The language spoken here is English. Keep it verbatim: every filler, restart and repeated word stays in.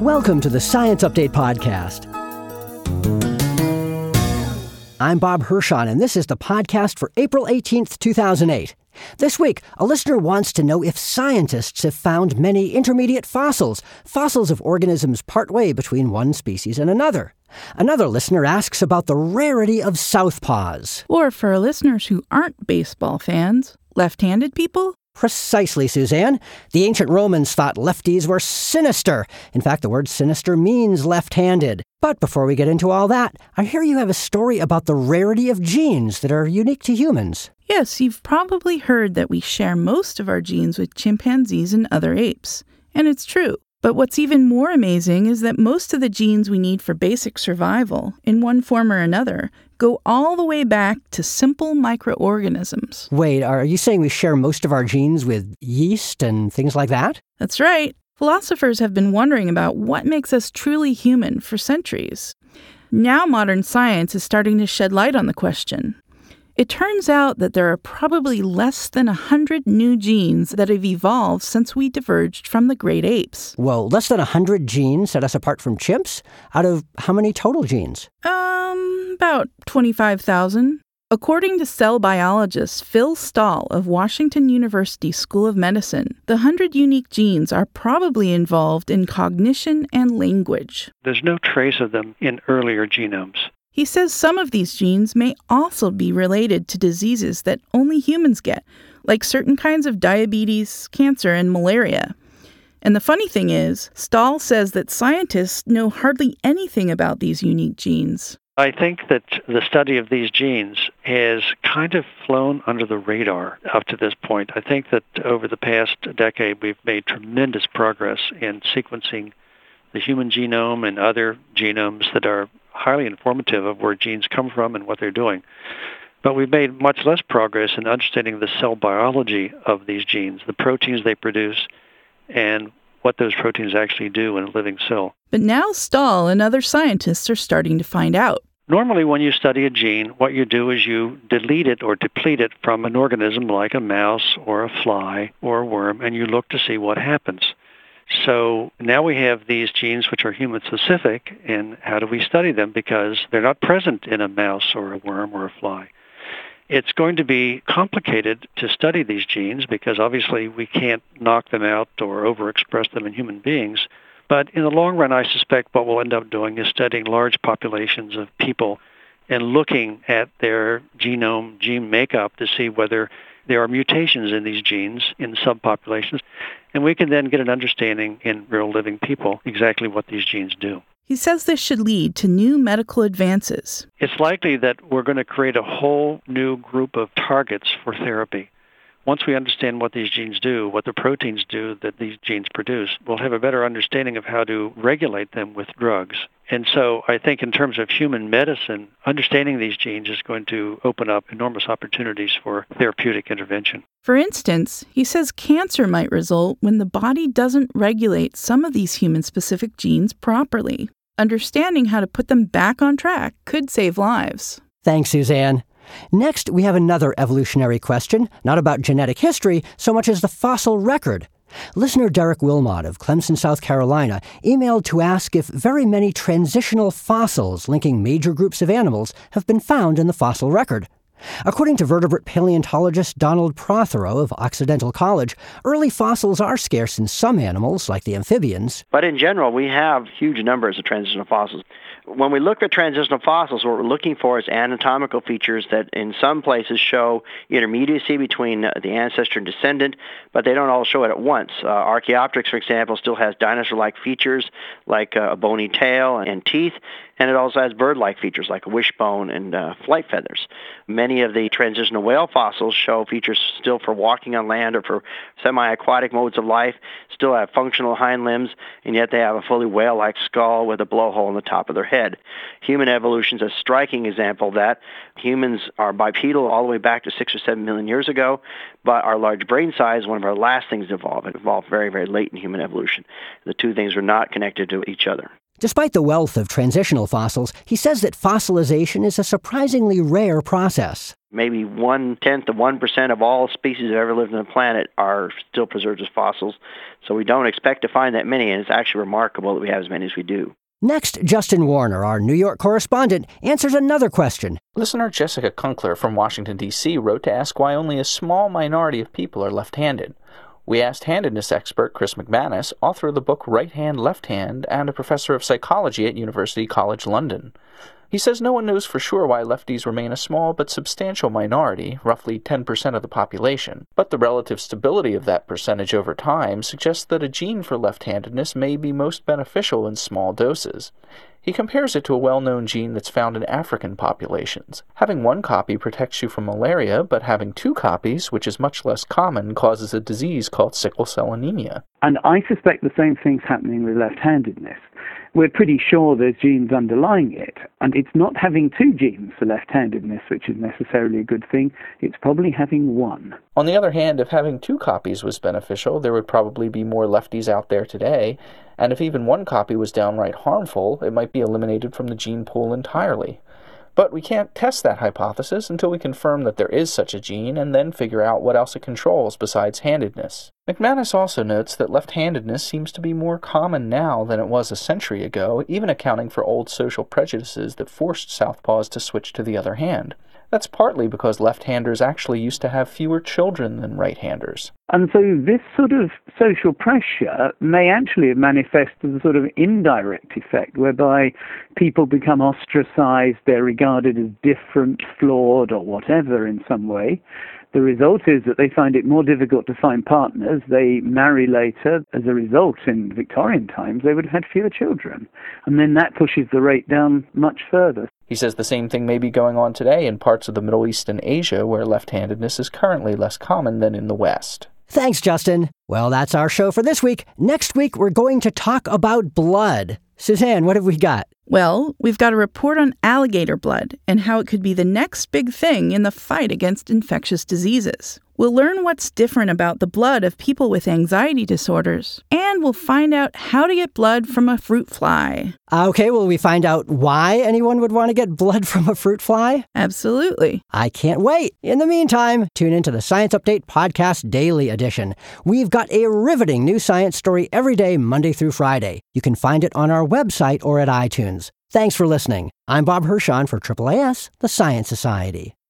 Welcome to the Science Update Podcast. I'm Bob Hirschon, and this is the podcast for April eighteenth, two thousand eight. This week, a listener wants to know if scientists have found many intermediate fossils, fossils of organisms partway between one species and another. Another listener asks about the rarity of southpaws. Or for our listeners who aren't baseball fans, left-handed people? Precisely, Suzanne. The ancient Romans thought lefties were sinister. In fact, the word sinister means left-handed. But before we get into all that, I hear you have a story about the rarity of genes that are unique to humans. Yes, you've probably heard that we share most of our genes with chimpanzees and other apes. And it's true. But what's even more amazing is that most of the genes we need for basic survival, in one form or another, go all the way back to simple microorganisms. Wait, are you saying we share most of our genes with yeast and things like that? That's right. Philosophers have been wondering about what makes us truly human for centuries. Now modern science is starting to shed light on the question. It turns out that there are probably less than one hundred new genes that have evolved since we diverged from the great apes. Whoa, less than one hundred genes set us apart from chimps? Out of how many total genes? Um, about twenty-five thousand. According to cell biologist Phil Stahl of Washington University School of Medicine, the one hundred unique genes are probably involved in cognition and language. There's no trace of them in earlier genomes. He says some of these genes may also be related to diseases that only humans get, like certain kinds of diabetes, cancer, and malaria. And the funny thing is, Stahl says that scientists know hardly anything about these unique genes. I think that the study of these genes has kind of flown under the radar up to this point. I think that over the past decade, we've made tremendous progress in sequencing the human genome and other genomes that are highly informative of where genes come from and what they're doing. But we've made much less progress in understanding the cell biology of these genes, the proteins they produce, and what those proteins actually do in a living cell. But now Stahl and other scientists are starting to find out. Normally, when you study a gene, what you do is you delete it or deplete it from an organism like a mouse or a fly or a worm, and you look to see what happens. So now we have these genes which are human-specific, and how do we study them? Because they're not present in a mouse or a worm or a fly. It's going to be complicated to study these genes because obviously we can't knock them out or overexpress them in human beings. But in the long run, I suspect what we'll end up doing is studying large populations of people and looking at their genome, gene makeup to see whether there are mutations in these genes in subpopulations. And we can then get an understanding in real living people exactly what these genes do. He says this should lead to new medical advances. It's likely that we're going to create a whole new group of targets for therapy. Once we understand what these genes do, what the proteins do that these genes produce, we'll have a better understanding of how to regulate them with drugs. And so I think in terms of human medicine, understanding these genes is going to open up enormous opportunities for therapeutic intervention. For instance, he says cancer might result when the body doesn't regulate some of these human-specific genes properly. Understanding how to put them back on track could save lives. Thanks, Suzanne. Next, we have another evolutionary question, not about genetic history so much as the fossil record. Listener Derek Wilmot of Clemson, South Carolina, emailed to ask if very many transitional fossils linking major groups of animals have been found in the fossil record. According to vertebrate paleontologist Donald Prothero of Occidental College, early fossils are scarce in some animals, like the amphibians. But in general, we have huge numbers of transitional fossils. When we look at transitional fossils, what we're looking for is anatomical features that in some places show intermediacy between the ancestor and descendant, but they don't all show it at once. Uh, Archaeopteryx, for example, still has dinosaur-like features like uh, a bony tail and teeth, and it also has bird-like features like a wishbone and uh, flight feathers. Many of the transitional whale fossils show features still for walking on land or for semi-aquatic modes of life, still have functional hind limbs, and yet they have a fully whale-like skull with a blowhole on the top of their head. Human evolution is a striking example of that. Humans are bipedal all the way back to six or seven million years ago, but our large brain size is one of our last things to evolve. It evolved very, very late in human evolution. The two things are not connected to each other. Despite the wealth of transitional fossils, he says that fossilization is a surprisingly rare process. Maybe one-tenth of one percent of all species that have ever lived on the planet are still preserved as fossils. So we don't expect to find that many, and it's actually remarkable that we have as many as we do. Next, Justin Warner, our New York correspondent, answers another question. Listener Jessica Kunkler from Washington, D C wrote to ask why only a small minority of people are left-handed. We asked handedness expert Chris McManus, author of the book Right Hand, Left Hand, and a professor of psychology at University College London. He says no one knows for sure why lefties remain a small but substantial minority, roughly ten percent of the population, but the relative stability of that percentage over time suggests that a gene for left-handedness may be most beneficial in small doses. He compares it to a well-known gene that's found in African populations. Having one copy protects you from malaria, but having two copies, which is much less common, causes a disease called sickle cell anemia. And I suspect the same thing's happening with left-handedness. We're pretty sure there's genes underlying it, and it's not having two genes for left-handedness, which is necessarily a good thing. It's probably having one. On the other hand, if having two copies was beneficial, there would probably be more lefties out there today, and if even one copy was downright harmful, it might be eliminated from the gene pool entirely. But we can't test that hypothesis until we confirm that there is such a gene and then figure out what else it controls besides handedness. McManus also notes that left-handedness seems to be more common now than it was a century ago, even accounting for old social prejudices that forced southpaws to switch to the other hand. That's partly because left-handers actually used to have fewer children than right-handers. And so this sort of social pressure may actually manifest as a sort of indirect effect, whereby people become ostracized, they're regarded as different, flawed, or whatever in some way. The result is that they find it more difficult to find partners. They marry later. As a result, in Victorian times, they would have had fewer children. And then that pushes the rate down much further. He says the same thing may be going on today in parts of the Middle East and Asia, where left-handedness is currently less common than in the West. Thanks, Justin. Well, that's our show for this week. Next week, we're going to talk about blood. Suzanne, what have we got? Well, we've got a report on alligator blood and how it could be the next big thing in the fight against infectious diseases. We'll learn what's different about the blood of people with anxiety disorders, and we'll find out how to get blood from a fruit fly. Okay, will we find out why anyone would want to get blood from a fruit fly? Absolutely. I can't wait. In the meantime, tune into the Science Update Podcast Daily Edition. We've got a riveting new science story every day, Monday through Friday. You can find it on our website or at iTunes. Thanks for listening. I'm Bob Hirschon for A A A S, the Science Society.